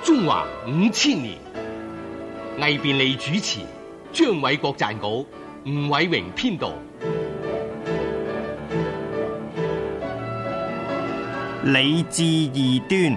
中華5000年，魏便利主持，張偉國撰稿，吳偉榮編導。 禮智異端。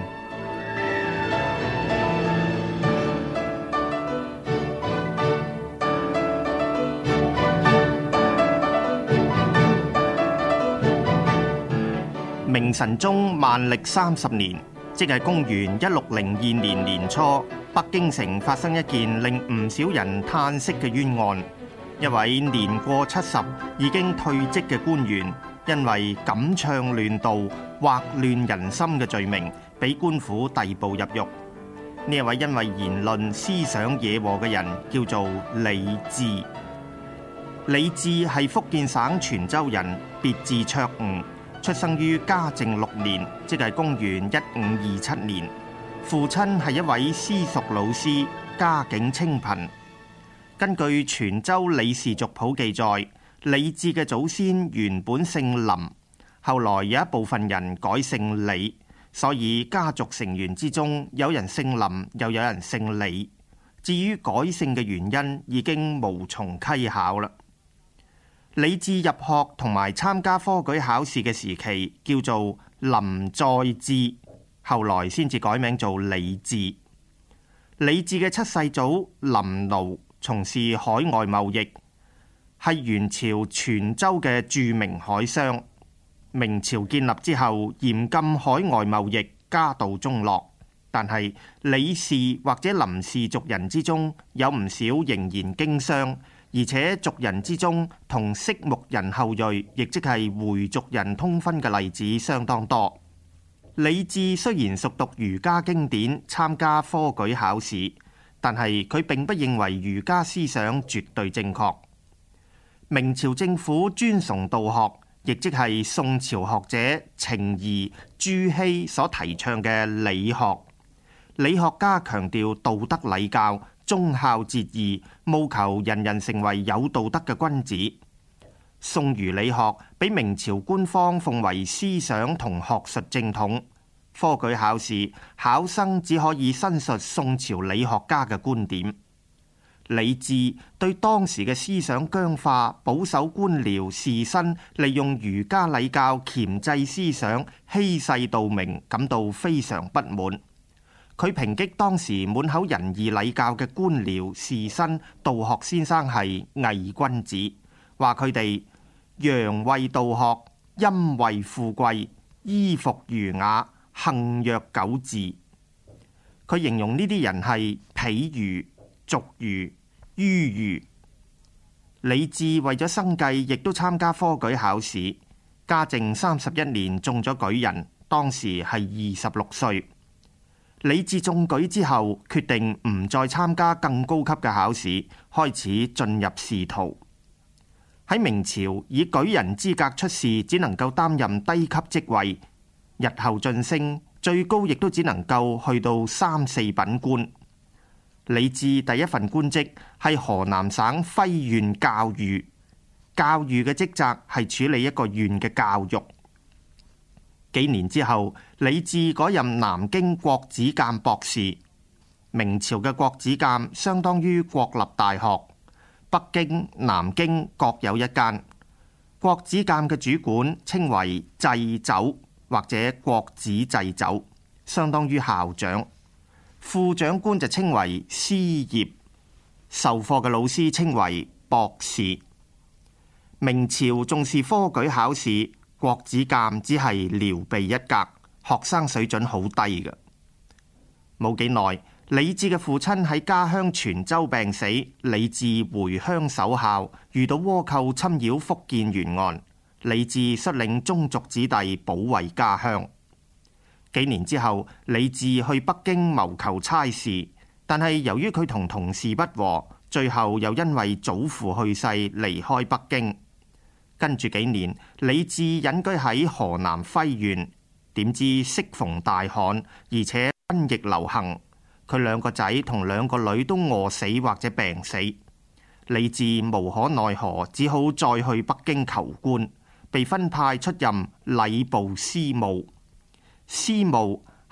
明神宗萬曆30年，即係公元1602年年初，北京城發生一件令唔少人嘆息嘅冤案。一位年過70已經退職嘅官員，因為敢唱亂導、惑亂人心嘅罪名，俾官府逮捕入獄。呢一位因為言論思想惹禍嘅人，叫做李治。李治係福建省泉州人，別字卓吾。出生於嘉靖6年，即係公元1527年。父親係一位私塾老師，家境清貧。根據《泉州李氏族譜》記載，李治嘅祖先原本姓林，後來有一部分人改姓李，所以家族成員之中有人姓林，又有人姓李。至於改姓嘅原因，已經無從稽考啦。李治入學同埋參加科舉考試嘅時期叫做林在治，後來先至改名做李治。李治嘅七世祖林奴從事海外貿易，係元朝泉州嘅著名海商。明朝建立之後，嚴禁海外貿易，家道中落。但係李氏或者林氏族人之中，有唔少仍然經商。而且族人之中同色目人後裔，亦即係回族人通婚嘅例子相當多。李治雖然熟讀儒家經典，參加科舉考試，但係佢並不認為儒家思想絕對正確。明朝政府尊崇道學，亦即係宋朝學者程頤、朱熹所提倡嘅理學。理學家強調道德禮教，忠孝節義，務求人人成為有道德嘅君子。宋儒理學俾明朝官方奉為思想同學術正統。科舉考試，考生只可以申述宋朝理學家嘅觀點。李治對當時嘅思想僵化、保守官僚士紳利用儒家禮教鉗制思想、欺世盜名感到非常不滿。佢抨擊當時滿口仁義禮教嘅官僚士紳、道學先生係偽君子，話佢哋陽為道學，陰為富貴，衣服儒雅，行若狗彘。佢形容呢啲人係鄙儒、俗儒、迂儒。李治為咗生計，亦都參加科舉考試。嘉靖31年中咗舉人，當時係26歲。李治中舉之後，決定唔再參加更高級嘅考試，開始進入仕途。喺明朝，以舉人資格出仕，只能夠擔任低級職位，日後晉升最高亦都只能夠去到3、4品官。李治第一份官職係河南省輝縣教諭，教諭嘅職責係處理一個縣嘅教育。幾年之後，李治改任南京國子監博士。明朝嘅國子監相當於國立大學，北京、南京各有一間。國子監嘅主管稱為祭酒或者國子祭酒，相當於校長。副長官就稱為師業，授課嘅老師稱為博士。明朝重視科舉考試，國子監只係僚備一格，學生水準好低嘅。冇幾耐，李治嘅父親喺家鄉泉州病死，李治回鄉守孝，遇到倭寇侵擾福建沿岸，李治率領宗族子弟保衛家鄉。幾年之後，李治去北京謀求差事，但係由於佢同同事不和，最後又因為祖父去世離開北京。跟住幾年，李治隱居喺河南輝縣，點知適逢大旱，而且瘟疫流行，佢2個仔同2個女都餓死或者病死。李治無可奈何，只好再去北京求官，被分派出任禮部司務。司務係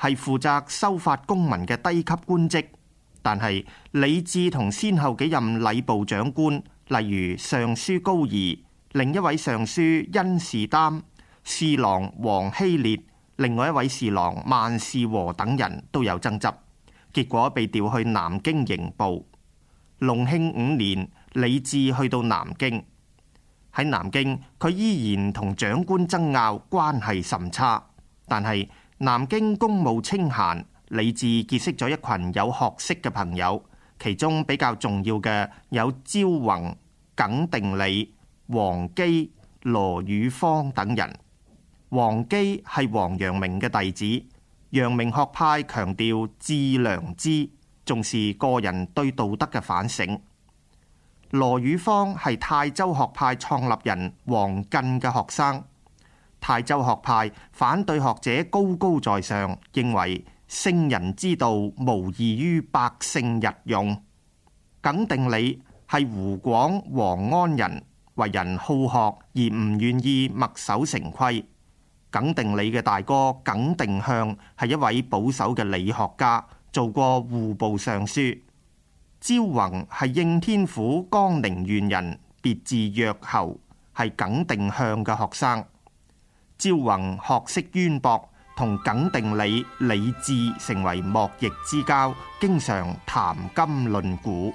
係負責修法公民嘅低級官職，但係李治同先後幾任禮部長官，例如尚書高儀、另一位尚書甄士丹、侍郎王希烈、另外一位侍郎萬事和等人都有爭執，結果被調去南京刑部。隆慶5年，李治去到南京。喺南京，佢依然同長官爭拗，關係甚差。但係南京公務清閒，李治結識咗一群有學識嘅朋友，其中比較重要嘅有焦宏、耿定理、王基、羅宇芳等人。王基係王陽明嘅弟子，陽明學派強調致良知，重視個人對道德嘅反省。羅宇芳係泰州學派創立人王艮嘅學生。泰州學派反對學者高高在上，認為聖人之道無異於百姓日用。耿定理係湖廣黃安人，為人好學而唔願意墨守成規。耿定理嘅大哥耿定向係一位保守嘅理學家，做過戶部尚書。焦宏係應天府江寧縣人，別字若侯，係耿定向嘅學生。焦宏學識淵博，同耿定理、李治成為莫逆之交，經常談今論古。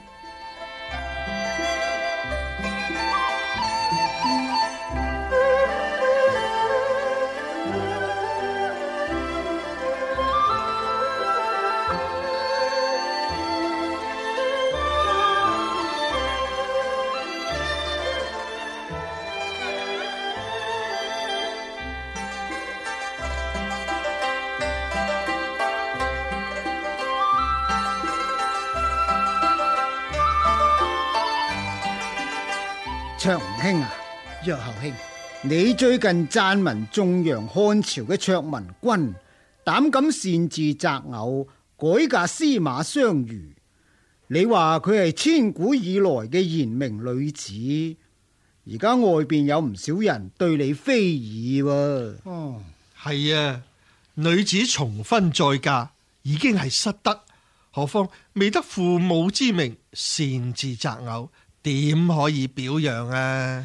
卓吳兄啊，若侯兄，你最近讚文頌揚漢朝嘅卓文君，膽敢擅自擇偶，改嫁司馬相如。你話佢係千古以來嘅賢明女子，而家外邊有唔少人對你非議喎。 哦，係啊，女子重婚再嫁已經係失德，何況未得父母之命，擅自擇偶，點可以表揚啊？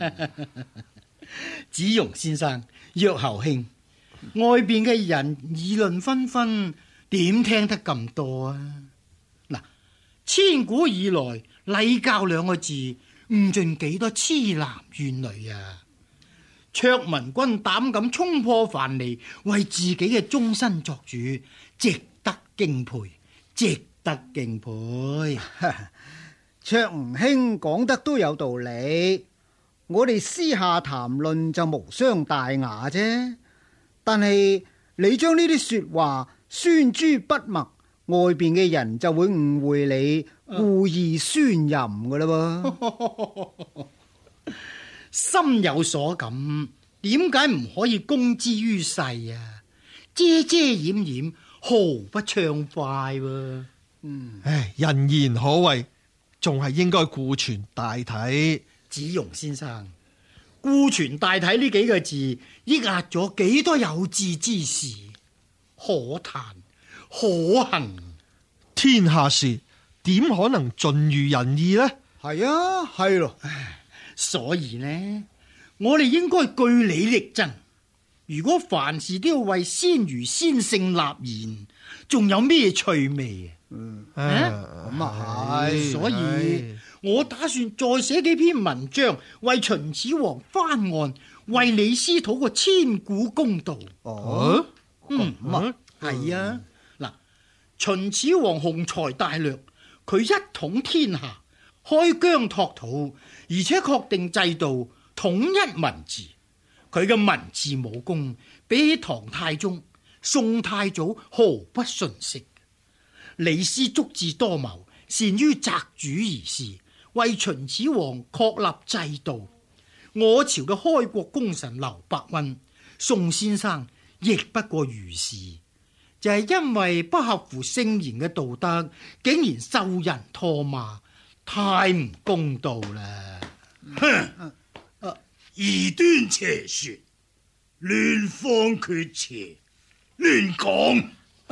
子容先生、若侯兄，外邊嘅人議論紛紛，點聽得咁多啊？嗱，千古以來禮教兩個字誤盡幾多痴男怨女啊！卓文君膽敢衝破樊籬，為自己嘅終身作主，值得敬佩，值得敬佩。 卓吳兄講得都有道理，我哋私下談論就無傷大雅啫。但係你將呢啲說話宣諸筆墨，外邊嘅人就會誤會你故意宣淫噶啦噃。 心有所感，點解唔可以公之於世啊？遮遮掩掩，毫不暢快喎。 人言可畏，仲係應該顧全大體。 子容先生，顧全大體呢幾個字，抑壓咗幾多有志之士，可嘆可恨。 天下事點可能盡如人意呢？ 係啊，係咯。 所以呢，我哋應該據理力爭。如果凡事都要為先儒先聖立言，仲有咩趣味啊？ 咁啊係。 所以我打算再寫幾篇文章，為秦始皇翻案，為李斯討個千古公道。 哦， 係啊。嗱，秦始皇雄才大略，佢一統天下，開疆拓土，而且確定制度，統一文字。佢嘅文字武功比起唐太宗、宋太祖毫不遜色。李斯足智多謀，善於擇主而事，為秦始皇確立制度。我朝嘅開國功臣劉伯溫、宋先生亦不過如是，就係因為不合乎聖賢嘅道德，竟然受人唾罵，太唔公道啦！ 哼！異端邪說，亂放厥詞，亂講。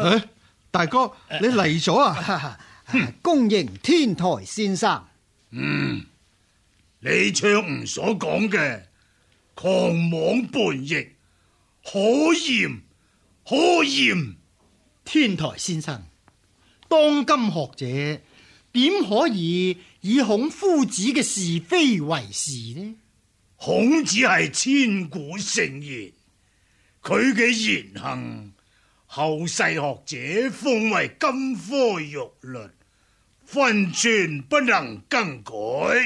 大哥，你嚟咗啊？ 恭迎天台先生。 李卓吾所講嘅狂妄叛逆，可嚴可嚴。 天台先生，當今學者點可以以孔夫子嘅是非為是呢？ 孔子係千古聖賢，佢嘅言行，後世學者奉為金科玉律，分寸不能更改。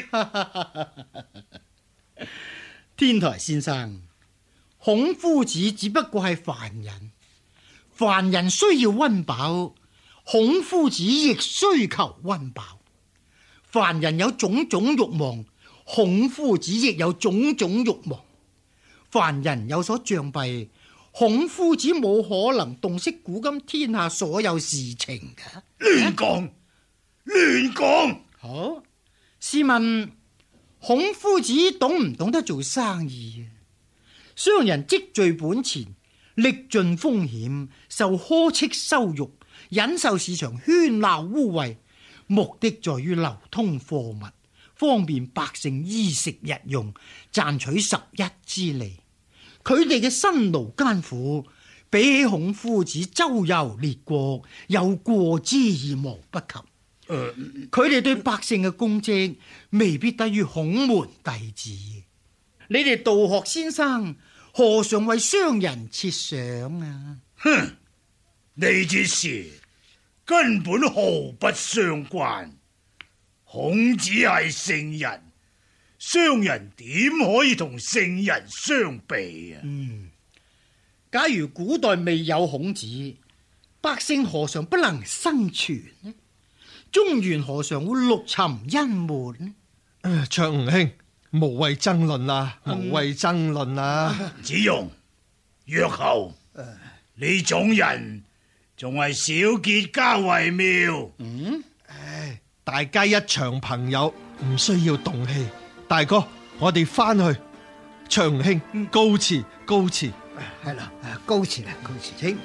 天台先生，孔夫子只不過係凡人，凡人需要溫飽，孔夫子亦需求溫飽。凡人有種種欲望，孔夫子亦有種種欲望。凡人有所障蔽，孔夫子冇可能洞悉古今天下所有事情㗎。 亂講，亂講。 好，試問孔夫子懂唔懂得做生意啊？商人積聚本錢，歷盡風險，受苛斥羞辱，忍受市場喧鬧污穢，目的在於流通貨物，方便百姓衣食日用，賺取十一之利。佢哋嘅辛勞艱苦，比起孔夫子周遊列國，有過之而無不及。佢哋對百姓嘅功績，未必低於孔門弟子。你哋道學先生何嘗為商人設想啊？ 哼，呢啲事根本毫不相關。孔子係聖人，商人點可以同聖人相比啊？ 假如古代未有孔子，百姓何嘗不能生存呢？中原何嘗會陸沉淹沒呢？ 卓吾兄，無謂爭論啦，無謂爭論啦。 子庸、若后，呢種人仲係少結交為妙。 大家一場朋友，唔需要動氣。大哥，我哋翻去。卓吾兄，告辭，告辭。 係啦，告辭啦，告辭，請。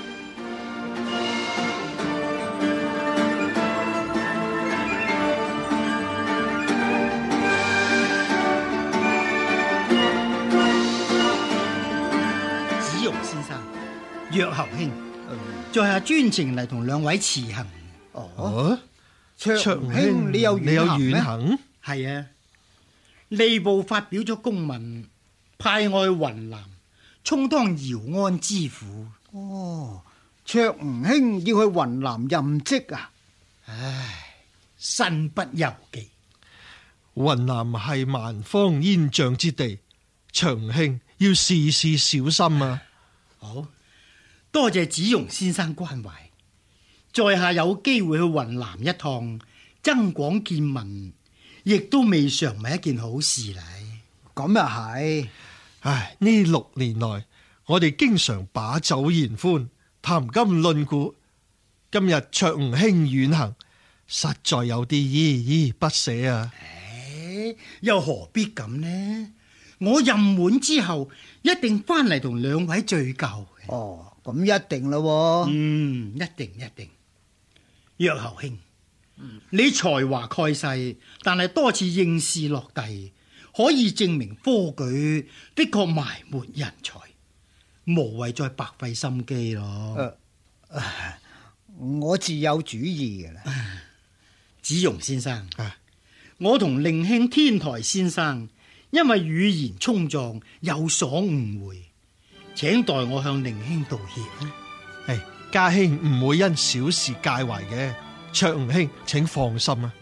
子庸先生，若侯兄，在下專程嚟同兩位辭行。 卓吾兄，你有遠行？ 係啊，吏部發表咗公文，派我去雲南充當堯安知府。 卓吾兄要去雲南任職啊？ 唉，身不由己。 雲南係蠻荒煙瘴之地，卓吾兄要事事小心啊！ 好，多謝子庸先生關懷。在下有機會去雲南一趟，增廣見聞，亦都未嘗唔係一件好事嚟。 咁又係。 唉，呢6年來，我哋經常把酒言歡，談今論古。今日卓吾兄遠行，實在有啲依依不捨啊！ 又何必咁呢？我任滿之後，一定翻嚟同兩位敘舊。 咁一定啦。 一定。若侯兄，你才華蓋世，但係多次應試落第，可以證明科舉的確埋沒人才，無謂再白費心機咯。 我自有主意嘅啦。 子庸先生，我同令兄天台先生因為語言衝撞有所誤會，請代我向令兄道歉。 家兄唔會因小事介懷嘅，卓吾兄請放心啊！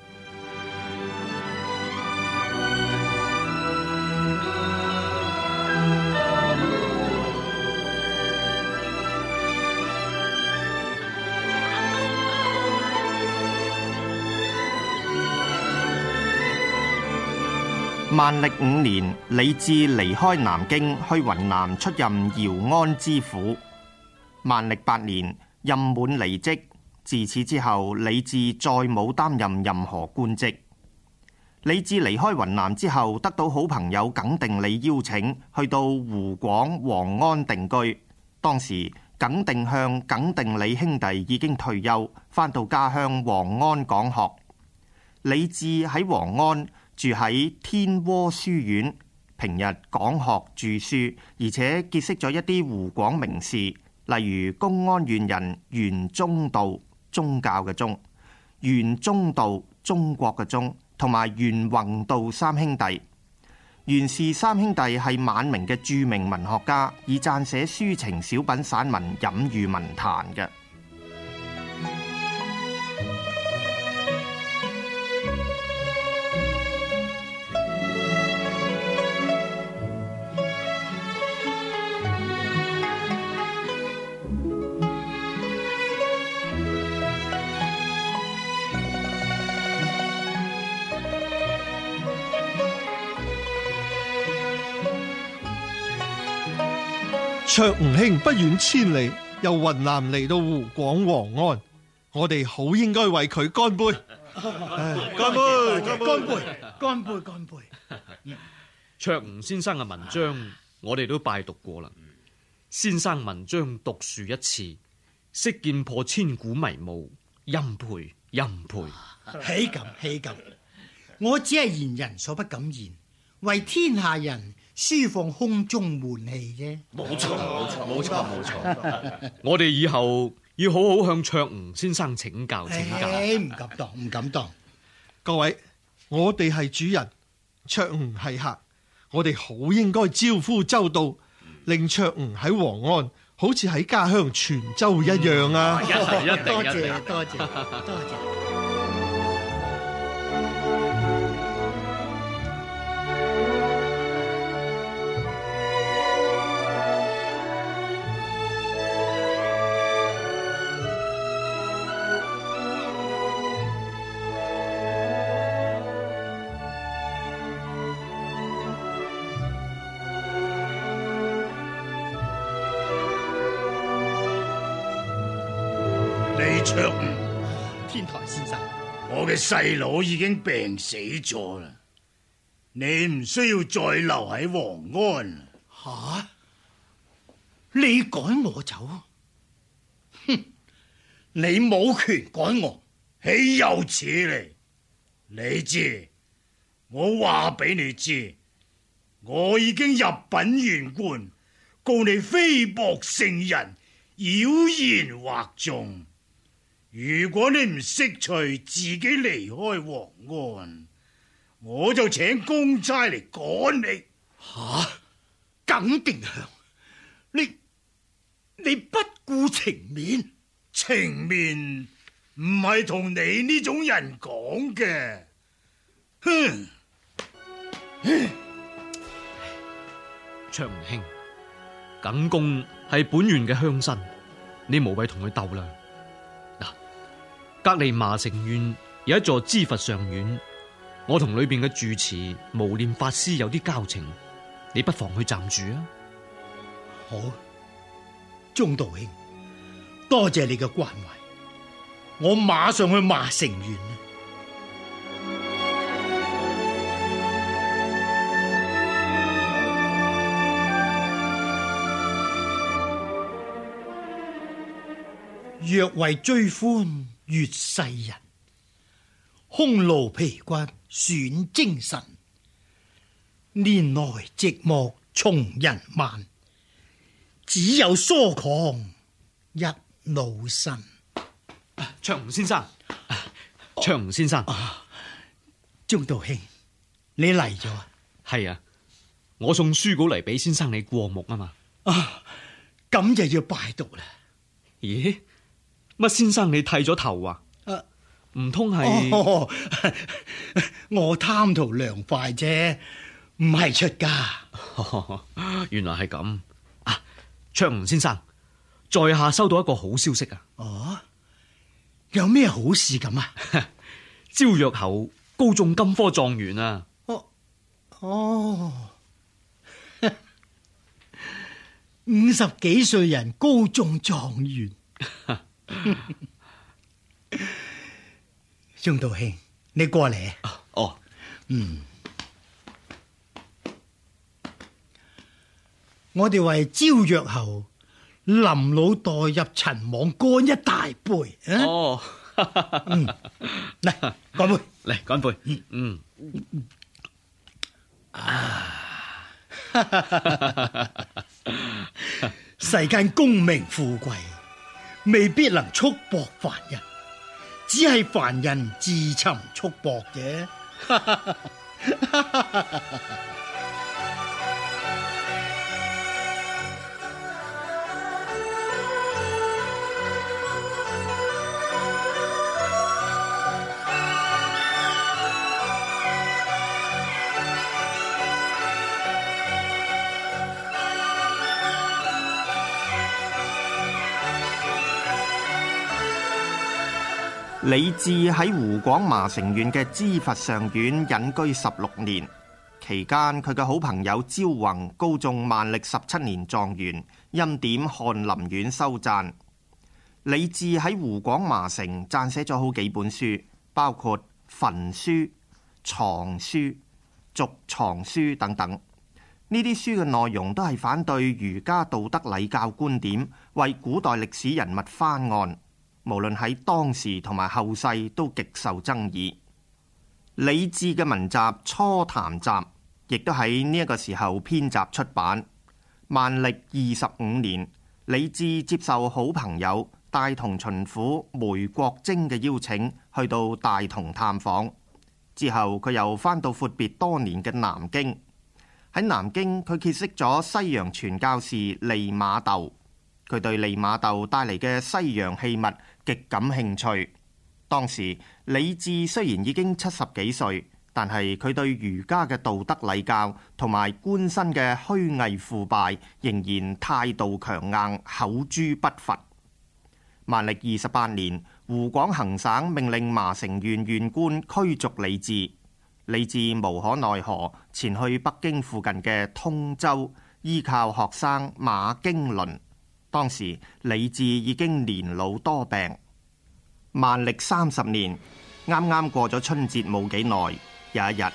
萬曆5年，李治離開南京，去雲南出任堯安知府。萬曆8年，任滿離職，自此之後，李治再冇擔任任何官職。李治離開雲南之後，得到好朋友耿定理邀請，去到湖廣黃安定居。當時耿定向、耿定李兄弟已經退休，返到家鄉黃安講學。李治喺黃安住喺天窩書院，平日講學著書，而且結識咗一啲湖廣名士，例如公安縣人袁宗道，宗教嘅宗；袁宗道，中國嘅中，同埋袁宏道三兄弟。袁氏三兄弟係晚明嘅著名文學家，以撰寫抒情小品散文隱喻文壇嘅。 卓吳兄不遠千里，由雲南嚟到湖廣黃安，我哋好應該為佢乾杯。乾杯！乾杯！ 乾杯！乾杯！ 卓吳先生嘅文章，我哋都拜讀過啦。先生文章獨樹一幟，識見破千古迷霧，欽佩欽佩。 豈敢豈敢！我只係言人所不敢言，為天下人抒放胸中悶氣啫。 冇錯。我哋以後要好好向卓吳先生請教請教。 唔敢當，唔敢當。 各位，我哋係主人，卓吳係客，我哋好應該招呼周到，令卓吳喺黃安好似喺家鄉泉州一樣啊！ 一定， 多謝多謝多謝。 李卓吳， 天台先生， 我嘅細佬已經病死咗啦，你唔需要再留喺黃安。 吓？你趕我走？哼！你冇權趕我， 豈有此理！你知，我話俾你知，我已經入稟縣官，告你非薄聖人，妖言惑眾。如果你唔釋除，自己離開黃安，我就請公差嚟趕你。 吓？耿定向，你不顧情面？ 情面唔係同你呢種人講嘅。哼！ 卓吳兄，耿公係本縣嘅鄉紳，你無謂同佢鬥啦。隔籬麻城縣有一座知佛上院，我同裏邊嘅住持無念法師有啲交情，你不妨去暫住啊。 好，鍾道兄，多謝你嘅關懷，我馬上去麻城縣啦。若為追歡悅世人，空勞皮骨損精神。年來寂寞從人慢，只有疏狂一老身。 卓吳先生，卓吳先生， 鍾道兄，你嚟咗啊？ 係啊，我送書稿嚟俾先生你過目啊嘛。 咁就要拜讀啦。 咦？乜先生你剃咗頭啊？唔通係？ 我貪圖涼快啫，唔係出家。 原來係咁啊！卓吳先生，在下收到一個好消息啊！ 哦，有咩好事咁啊？ 焦若侯高中金科狀元啊！ 哦，50幾歲人高中狀元。鍾道兄，你過嚟。 哦， 我哋為焦若侯林老代入陳網乾一大杯。 哦， 嚟乾杯， 嚟乾杯。 世間功名富貴未必能束縛凡人，只係凡人自尋束縛啫。 李治喺湖廣麻城縣嘅知佛上院隱居16年，期間佢嘅好朋友焦宏高中萬曆17年狀元，欽點翰林院修撰。李治喺湖廣麻城撰寫咗好幾本書，包括《焚書》《藏書》《續藏書》等等。呢啲書嘅內容都係反對儒家道德禮教觀點，為古代歷史人物翻案。無論喺當時同埋後世都極受爭議。李治嘅文集《初談集》亦都喺呢一個時候編集出版。萬曆25年，李治接受好朋友大同巡撫梅國貞嘅邀請，去到大同探訪。之後佢又返到闊別多年嘅南京。喺南京，佢結識咗西洋傳教士利瑪竇。佢對利瑪竇帶嚟嘅西洋器物極感興趣。當時李治雖然已經70幾歲，但係佢對儒家嘅道德禮教同埋官身嘅虛偽腐敗仍然態度強硬，口誅筆伐。萬曆28年，湖廣行省命令麻城縣縣官驅逐李治。李治無可奈何，前去北京附近嘅通州，依靠學生馬經倫。當時李治已經年老多病。萬曆30年，啱啱過咗春節冇幾耐，有一日，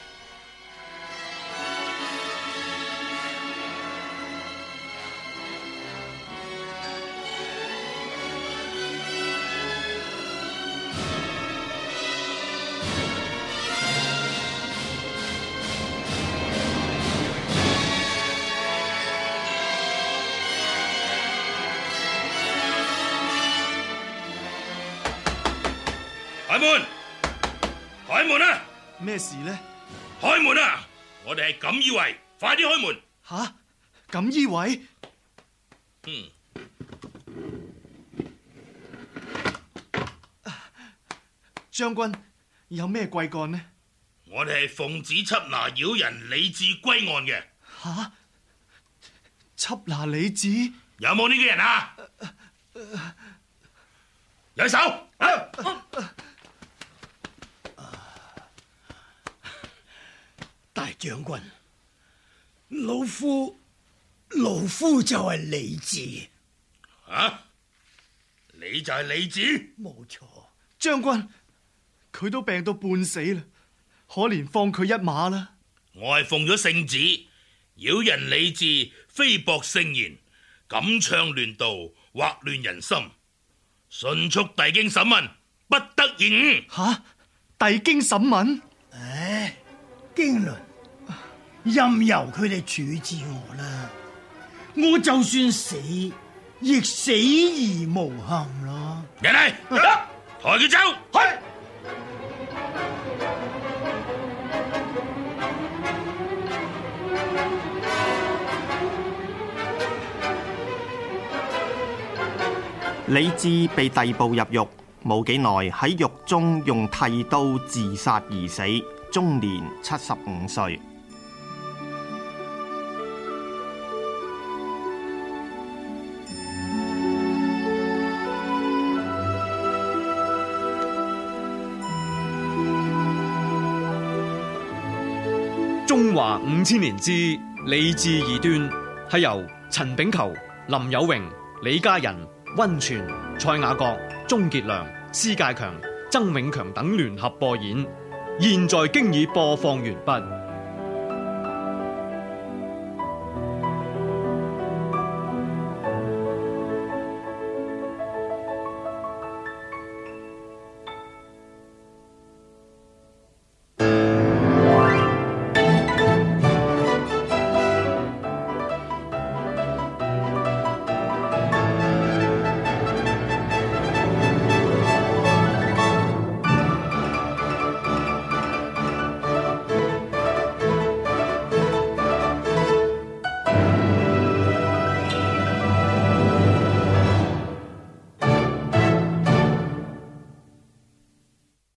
開門！開門啊！ 咩事呢？ 開門啊！我哋係錦衣衛，快啲開門！ 吓？錦衣衛？將軍有咩貴幹呢？ 我哋係奉旨緝拿妖人李治歸案嘅。 吓？緝拿李治？ 有冇呢個人啊？有手！ 大將軍，老夫就係李治。 啊？你就係李治？ 冇錯。 將軍，佢都病到半死啦，可憐放佢一馬啦。 我係奉咗聖旨，妖人李治非薄聖言，敢倡亂道，惑亂人心，迅速遞京審問，不得延誤。 吓？遞京審問？ 唉，經綸，任由佢哋處置我啦，我就算死，亦死而無憾啦。 人嚟，抬佢走。 係。 李治被逮捕入獄，冇幾耐喺獄中用剃刀自殺而死，終年75歲。 中華5000年之李治異端，係由陳炳球、林有榮、李家仁、溫泉、蔡雅閣、鍾傑良、施介強、曾永強等聯合播演，現在經已播放完畢。